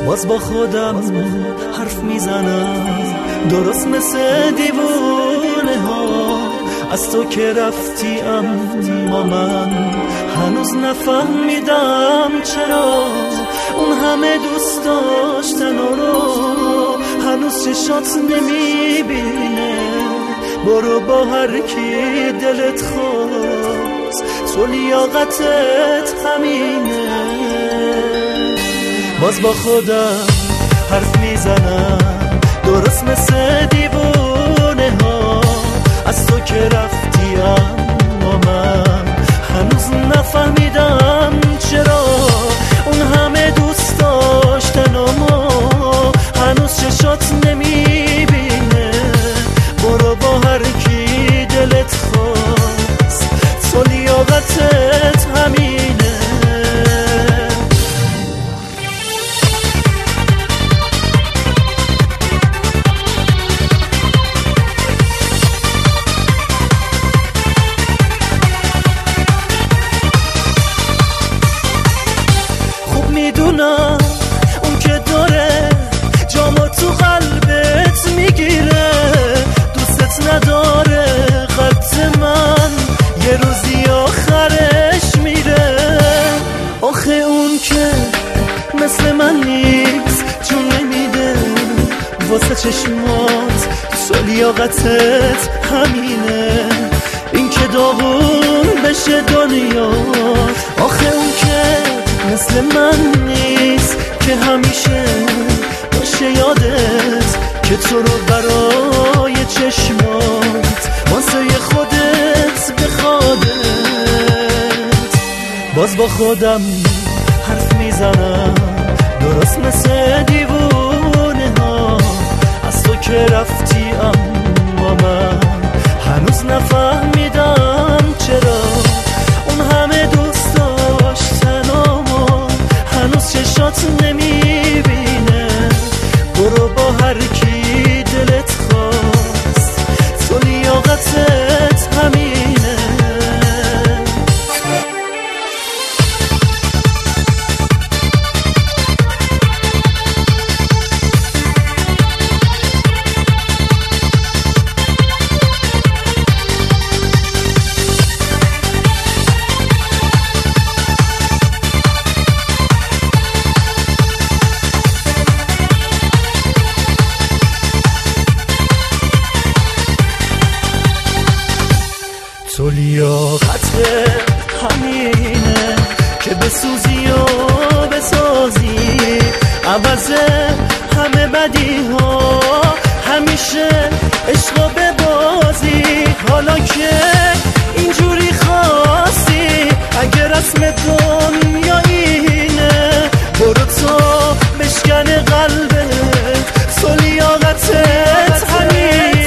باز با خودم حرف میزنم درست مثل دیوونه ها. از تو که رفتی اما من هنوز نفهمیدم چرا اون همه دوست داشتن رو هنوز چشات نمیبینه. برو با هر کی دلت خواست، تو لیاقتت همینه. باز با خودم حرف میزنم درست مثل دیوونه ها. از تو که رفتی اما من هنوز نفهمیدم چرا اون همه دوست داشتن اما هنوز چشات نمیبینه. برو با هر کی دلت خواست، تو لیاقتت همینه. میدونم اون که داره جامو تو قلبت میگیره، دوستت نداره خط من یه روزی آخرش میره. آخه اون که مثل من نیست جون نمیده واسه چشمات، تو لیاقتت همینه. این که داغون بشه دنیا، آخه اون که مثل من نیست که همیشه باشه یادت که تو رو برای چشمات واسه خودت بخوادت. باز با خودم حرف میزنم درست مثل دیوونه ها. از تو که رفتی اما من هنوز نفهمیدم چرا اون همه دوست داشتن اما هنوز چشات نمیبینه. برو با هر کی دلت خواست، تو لیاقتت همینه. تو لیاقتت همینه که بسوزی و بسازی عوض همه بدی ها، همیشه عشق ببازی. حالا که اینجوری خواستی اگه رسم دنیا اینه، برو تو بشکن قلبت، تو لیاقتت همینه.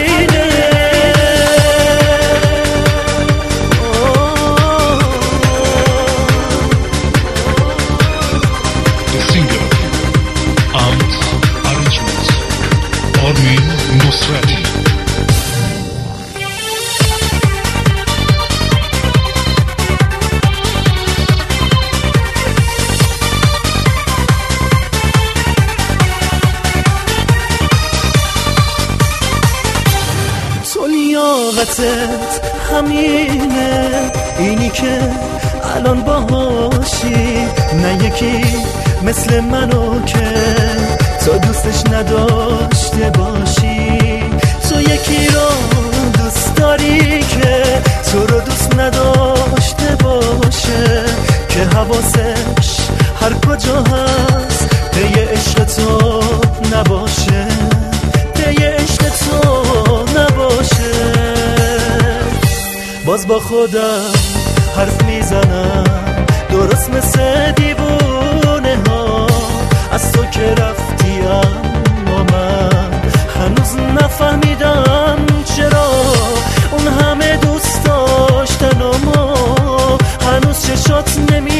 تو لیاقتت همینه، اینی که الان باهاشی، نه یکی مثل منو که تو دوستش نداشته باشی. تو یکی رو دوست داری که تو رو دوست نداشته باشه، که حواسش هر کجا هست پی عشق تو نباشه، پی عشق تو نباشه. باز با خودم حرف میزنم درست مثل دیوونه ها. از تو که رفتی اما من هنوز نفهمیدم چرا اون همه دوست داشتن اما هنوز چشات نمی